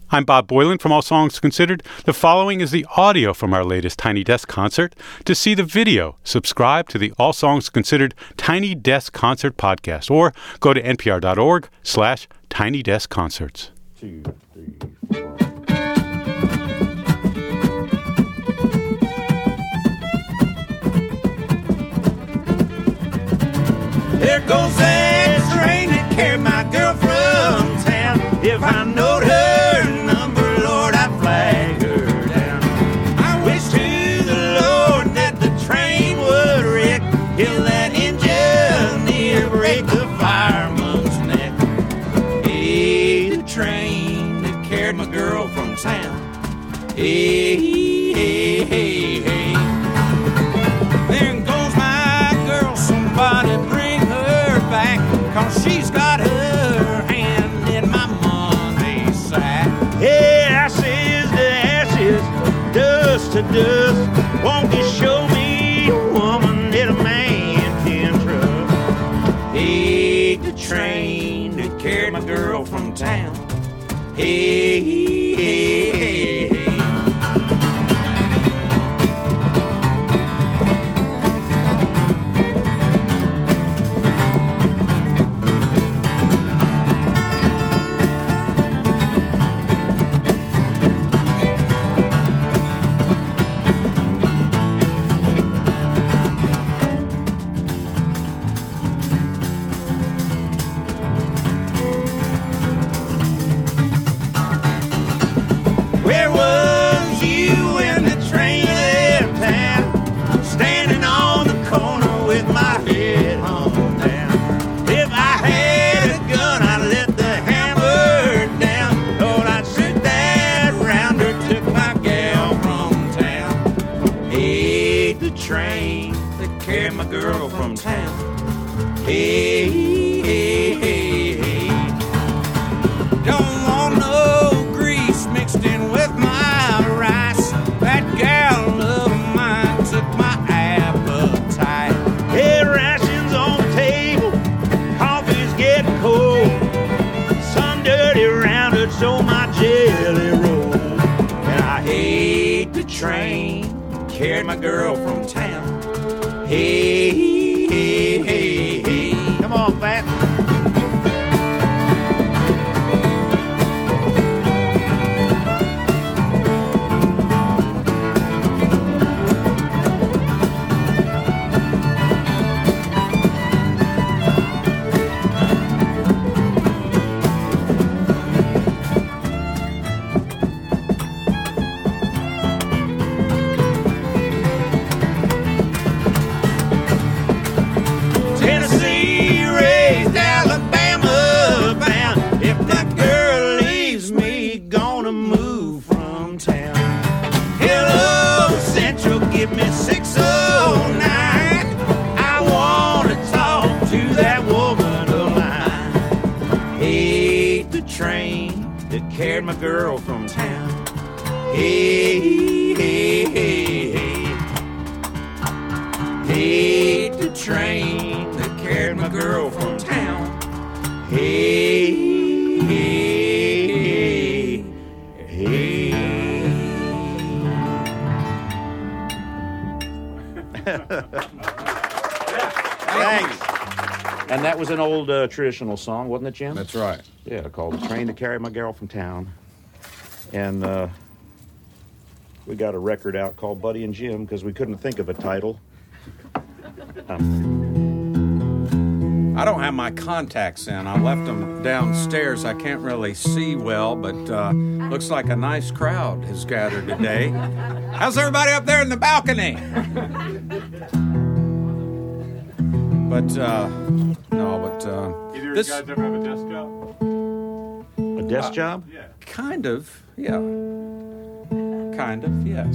I'm Bob Boylan from All Songs Considered. The following is the audio from our latest Tiny Desk concert. To see the video, subscribe to the All Songs Considered Tiny Desk Concert podcast or go to npr.org/Tiny Desk Concerts. 2, 3, 4. There goes that train that carried my girl from town. If I knowed her number, Lord, I'd flag her down. I wish to the Lord that the train would wreck, kill that engineer, break the fireman's neck. Hey, the train that carried my girl from town. Hey, hey, hey, hey. There goes my girl, somebody bring her back, 'cause she's got her hand in my money sack. Hey, ashes to ashes, dust to dust, won't you show me a woman that a man can trust? Hey, the train that carried my girl from town. Hey, hey, hey, hey. Where was you when the train left town? Standing on the corner with my head hung down. If I had a gun, I'd let the hammer down. Lord, I'd shoot that rounder, took my gal from town. Hey, the train that carried my girl from town. Hey, hey, hey, hey. Don't want no grease mixed in with my rice. That gal of mine took my appetite. Hey, rations on the table, coffee's getting cold. Some dirty rounder stole my jelly roll. And I hate the train carried my girl from town. Hey, hey, hey, hey. Come on, Fat. Tennessee raised, Alabama bound. If that girl leaves me, gonna move from town. Hello, Central, give me 609. I wanna talk to that woman of mine. Hey, the train that carried my girl from town. Hey, hey, hey, hey. Hey, the train that carried my girl from town. Hey, hey, hey, Thanks. And that was an old traditional song, wasn't it, Jim? That's right. Yeah, called The Train That Carried My Girl from Town. And we got a record out called Buddy and Jim because we couldn't think of a title. I don't have my contacts in. I left them downstairs. I can't really see well, but looks like a nice crowd has gathered today. How's everybody up there in the balcony? But, Either this... you guys ever have a desk job? A desk job? Yeah. Kind of, yeah. Kind of, yes.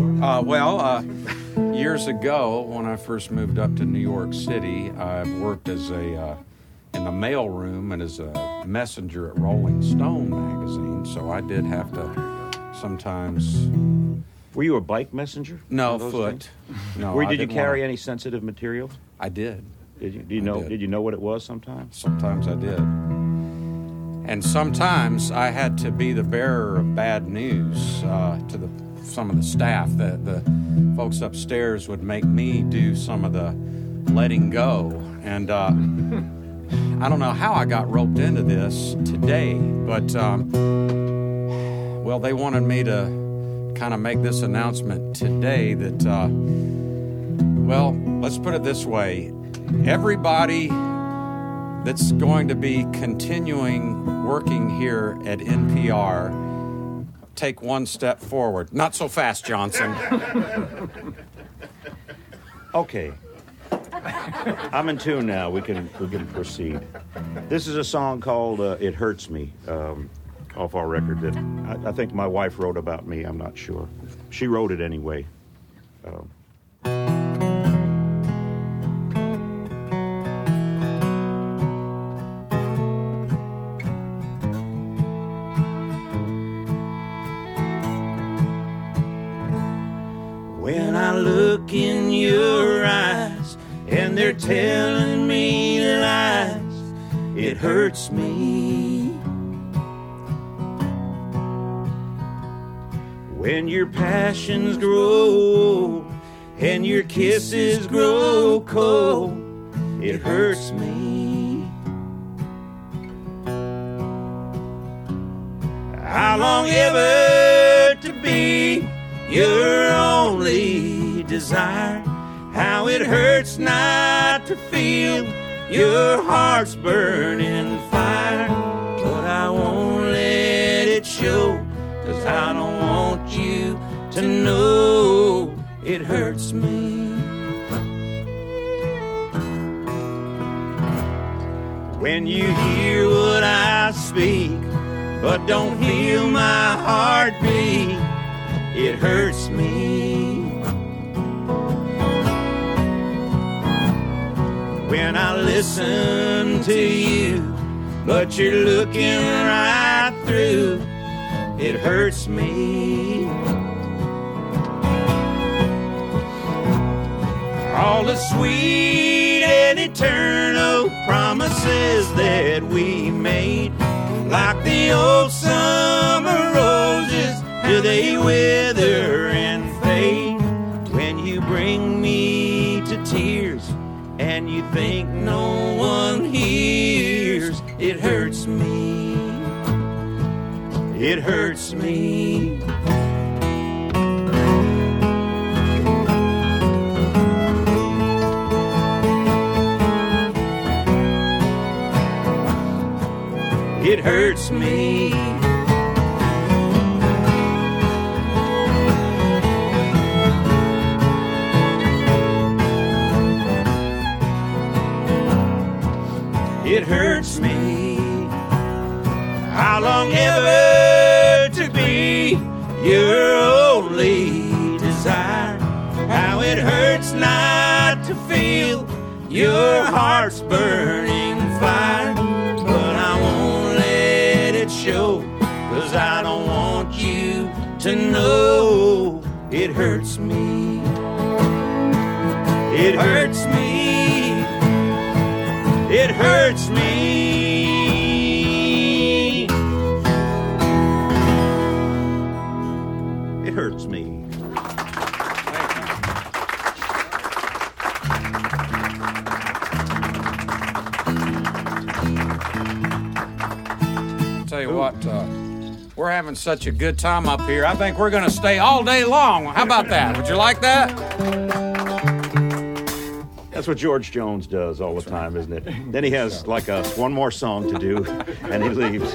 Years ago, when I first moved up to New York City, I worked as in the mailroom and as a messenger at Rolling Stone magazine, so I did have to sometimes... Were you a bike messenger? No, foot. No. Did you carry any sensitive material? I did. Did you? Did you know what it was sometimes? Sometimes I did. And sometimes I had to be the bearer of bad news to some of the staff. The folks upstairs would make me do some of the letting go. And I don't know how I got roped into this today, but, well, they wanted me to kind of make this announcement today that, well, let's put it this way. Everybody that's going to be continuing working here at NPR, take one step forward. Not so fast, Johnson. Okay. I'm in tune now. We can proceed. This is a song called "It Hurts Me," off our record that I think my wife wrote about me. I'm not sure. She wrote it anyway. When I look in your eyes and they're telling me lies, it hurts me. When your passions grow and your kisses grow cold, it hurts me. How long ever to be your only desire? How it hurts not to feel your heart's burning fire. But I won't let it show, 'cause I don't want you to know it hurts me. When you hear what I speak but don't feel my heartbeat, it hurts me. When I listen to you, but you're looking right through, it hurts me. All the sweet and eternal promises that we made, like the old summer roses, do they wither and fade? When you bring me to tears and you think no one hears, it hurts me. It hurts me. It hurts me. It hurts me. How long ever to be your only desire? How it hurts not to feel your heart's burning fire. But I won't let it show, 'cause I don't want you to know it hurts me. It hurts me. It hurts me. It hurts me. Tell you what, we're having such a good time up here. I think we're going to stay all day long. How about that? Would you like that? That's what George Jones does all the time, isn't it? Then he has, like us, one more song to do, and he leaves.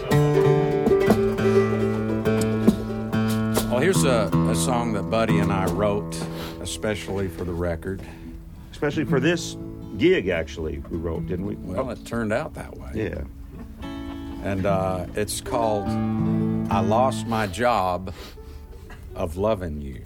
Well, here's a song that Buddy and I wrote, especially for the record. Especially for this gig, actually, we wrote, didn't we? Well, it turned out that way. Yeah. And it's called I Lost My Job of Loving You.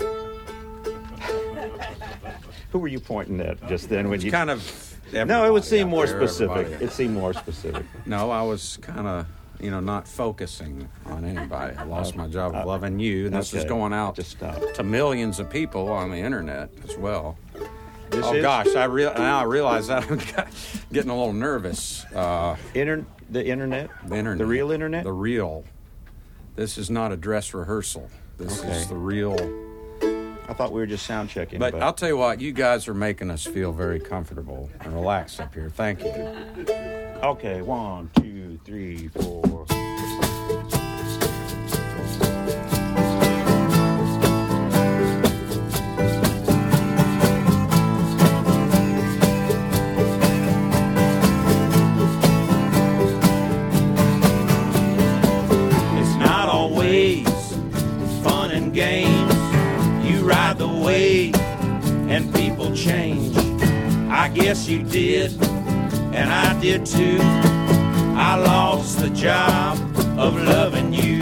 Who were you pointing at just then? When It's you kind of... No, it would seem more everybody out there, specific. everybody. It seemed more specific. No, I was kind of, not focusing on anybody. I lost my job of loving you, and this is Okay. going out Just stop. to millions of people on the internet as well. This Oh is gosh, now I realize that I'm getting a little nervous. the internet. The internet. The real internet? The real. This is not a dress rehearsal. This Okay. is the real. I thought we were just sound checking. But I'll tell you what, you guys are making us feel very comfortable and relaxed up here. Thank you. Okay, 1, 2, 3, 4. It's not always fun and games. You ride the wave and people change. I guess you did, and I did too. I lost the job of loving you.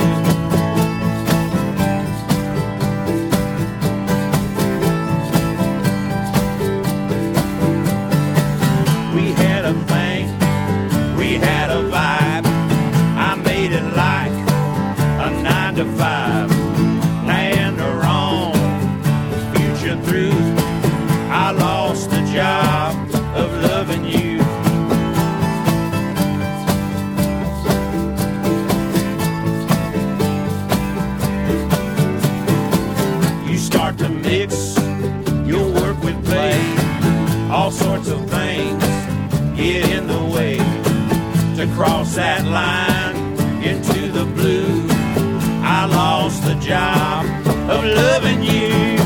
We had a thing, we had a vibe. I made it like a 9 to 5. Land or wrong, future through. I lost the job of loving you. You start to mix, you'll work with play. All sorts of things get in the way. To cross that line into the blue, I lost the job of loving you.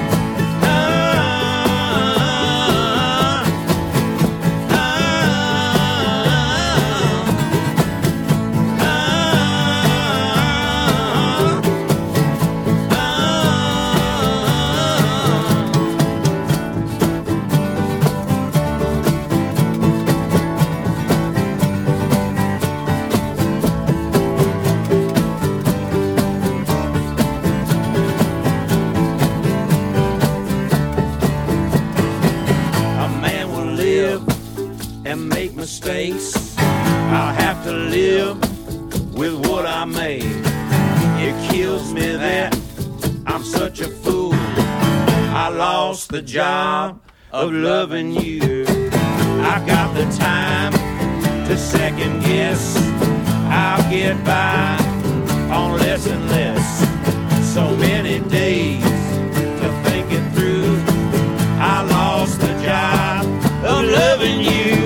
And make mistakes. I'll have to live with what I made. It kills me that I'm such a fool. I lost the job of loving you. I got the time to second guess. I'll get by on less and less. So many days to think it through. I lost the job of loving you.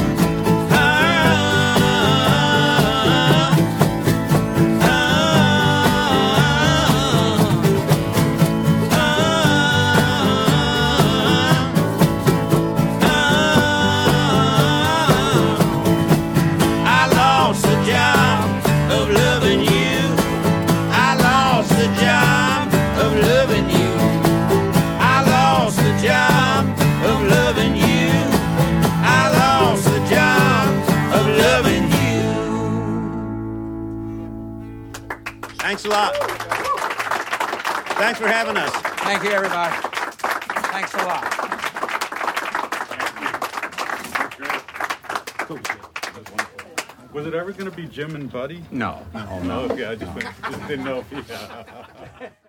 Thanks a lot. Thanks for having us. Thank you, everybody. Thanks a lot. Was it ever going to be Jim and Buddy? No. Oh, no. Okay, I just didn't know if he...